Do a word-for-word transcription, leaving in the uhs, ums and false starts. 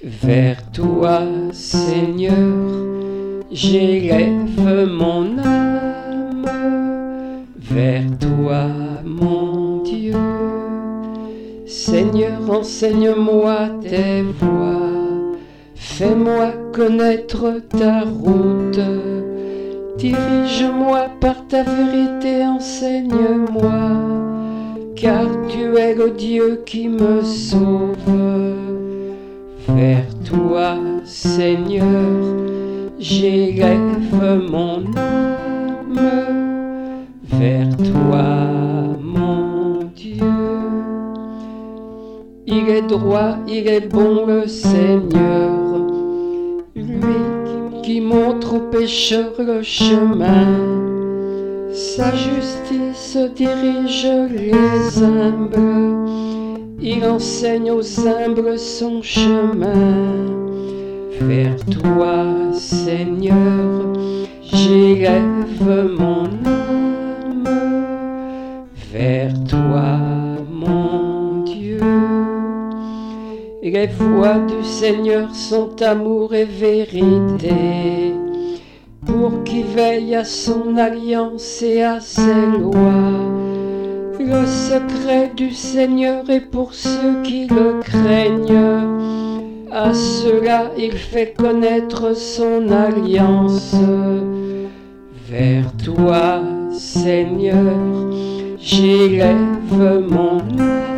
Vers toi, Seigneur, j'élève mon âme. Vers toi, mon Dieu. Seigneur, enseigne-moi tes voies. Fais-moi connaître ta route. Dirige-moi par ta vérité, enseigne-moi. Car tu es le Dieu qui me sauve. Vers toi, Seigneur, j'élève mon âme. Vers toi, mon Dieu. Il est droit, il est bon le Seigneur, lui qui montre aux pécheurs le chemin. Sa justice dirige les humbles, il enseigne aux humbles son chemin. Vers toi, Seigneur, j'élève mon âme. Vers toi, mon Dieu. Les voies du Seigneur sont amour et vérité, pour qui veille à son alliance et à ses lois. Le secret du Seigneur est pour ceux qui le craignent, à ceux-là il fait connaître son alliance. Vers toi, Seigneur, j'élève mon âme.